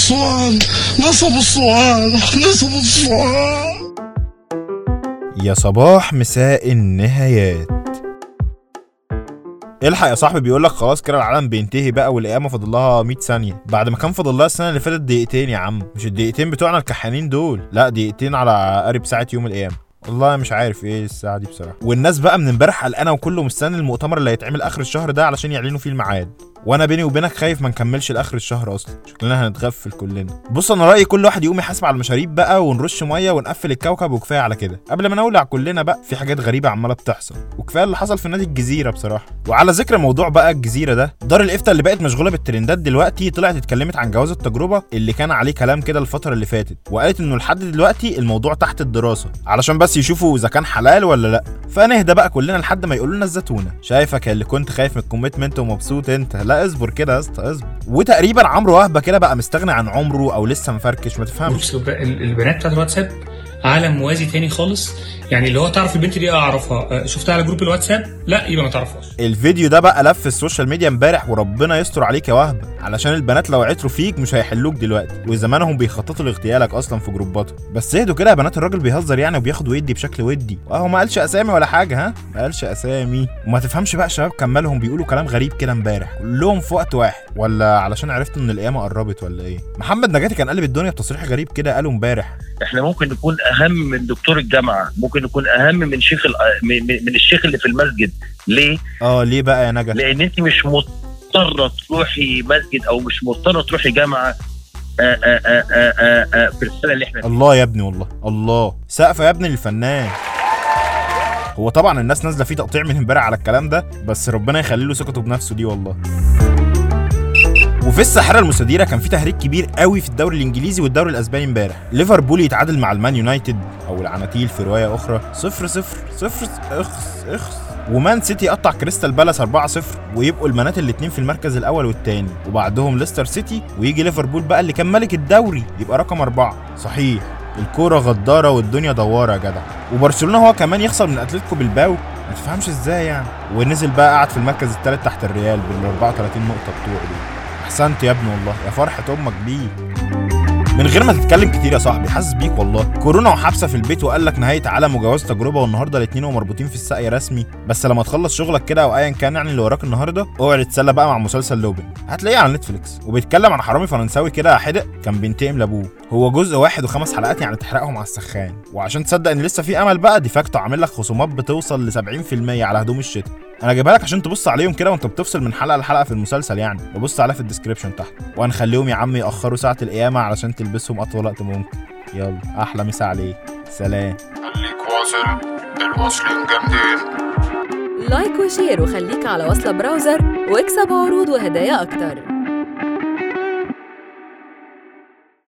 السؤال. يا صباح مساء النهايات. الحق يا صاحبي، بيقولك خلاص كده العالم بينتهي بقى والقيامة فاضل لها 100 ثانية، بعد ما كان فاضل لها السنة اللي فاتت دقيقتين. يا عم مش الدقيقتين بتوعنا الكحانين دول، لا دقيقتين على قرب ساعة يوم القيامة. والله مش عارف ايه الساعة دي بصراحة. والناس بقى من امبارح قلقانة وكله مستني المؤتمر اللي هيتعمل اخر الشهر ده علشان يعلنوا فيه الميعاد، وانا بيني وبينك خايف ما نكملش لاخر الشهر اصلا، شكلنا هنتغفل كلنا. بص انا رايي كل واحد يقوم يحاسب على المشاريب بقى ونرش ميه ونقفل الكوكب وكفايه على كده قبل ما نولع كلنا بقى. في حاجات غريبه عماله بتحصل وكفايه اللي حصل في نادي الجزيره بصراحه. وعلى ذكر موضوع بقى الجزيره ده، دار الافتاء اللي بقت مشغوله بالترندات دلوقتي طلعت اتكلمت عن جواز التجربه اللي كان عليه كلام كده الفتره اللي فاتت، وقالت انه لحد دلوقتي الموضوع تحت الدراسه علشان بس يشوفوا اذا كان حلال ولا لا. فنهدى بقى كلنا لحد ما يقولوا لنا الزتونه. شايفك اللي كنت خايف من الكوميتمنت ومبسوط انت، لا اصبر كده يا اسطى اصبر. وتقريبا عمرو وهبه كده بقى مستغني عن عمره او لسه مفركش، ما تفهمش. البنات بتاعت الواتساب عالم موازي تاني خالص، يعني اللي هو تعرف البنت دي اعرفها، شفتها على جروب الواتساب لا يبقى ما تعرفهاش. الفيديو ده بقى لف السوشيال ميديا امبارح، وربنا يستر عليك يا وهبه علشان البنات لو عتروا فيك مش هيحلوك دلوقتي، وزمانهم بيخططوا لاغتيالك اصلا في جروباتهم. بس اهدوا كده يا بنات، الراجل بيهزر يعني وبياخد ويدي بشكل ودي، واهو ما قالش اسامي ولا حاجه، ها ما قالش اسامي. وما تفهمش بقى الشباب كمالهم بيقولوا كلام غريب كده امبارح كلهم في وقت واحد، ولا علشان عرفت ان القيامه قربت ولا ايه؟ محمد نجاتي كان قلب الدنيا بتصريح غريب كده قاله امبارح. احنا ممكن نكون اهم من دكتور الجامعه، ممكن نكون اهم من شيخ من الشيخ اللي في المسجد. ليه؟ ليه بقى يا نجا؟ لان انت مش مضطره تروحي مسجد او مش مضطره تروحي جامعه في السنه اللي احنا فيها. الله يا ابني، والله الله سقف يا ابني للفنان. هو طبعا الناس نازله فيه تقطيع من امبارح على الكلام ده، بس ربنا يخلي له ثقته بنفسه دي والله. وفي الساحره المستديره كان في تهريج كبير قوي في الدوري الانجليزي والدوري الاسباني امبارح. ليفربول يتعادل مع المان يونايتد او العناتيل في روايه اخرى 0-0 اخس. ومان سيتي يقطع كريستال بالاس 4-0 ويبقوا المانات الاثنين في المركز الاول والثاني، وبعدهم ليستر سيتي، ويجي ليفربول بقى اللي كان ملك الدوري يبقى رقم 4. صحيح الكوره غداره والدنيا دواره يا جدع. وبرشلونه هو كمان يخسر من اتلتيكو بالباو، ما تفهمش ازاي يعني، ونزل بقى قاعد في المركز الثالث تحت الريال بال 34 نقطه بتوعه دي. احسنت يا ابني والله، يا فرحه امك بيه. من غير ما تتكلم كتير يا صاحبي، حاسس بيك والله. كورونا وحبسه في البيت وقال لك نهايه عالم وجواز تجربه، والنهارده الاثنين ومربوطين في الساقيه رسمي. بس لما تخلص شغلك كده او ايا كان يعني اللي وراك النهارده، اوعى تتسلى بقى مع مسلسل لوبن، هتلاقيه على نتفليكس، وبيتكلم عن حرامي فرنساوي كده حدق كان بينتقم لابوه. هو جزء 1 و5 حلقات يعني تحرقهم على السخان. وعشان تصدق ان لسه في امل بقى، ديفاكتو عامل لك خصومات بتوصل ل 70% على هدوم الشتاء. انا جايبها لك عشان تبص عليهم كده وانت بتفصل من حلقه لحلقه في المسلسل يعني، وبص عليها في الديسكريبشن تحت. وهنخليهم يا عم ياخروا ساعه القيامه علشان تلبسهم اطول وقت ممكن. يلا احلى مسا عليك، سلام. خليك واصل، الواصلين جامدين. لايك وشير وخليك على وصلة براوزر واكسب عروض وهدايا اكتر.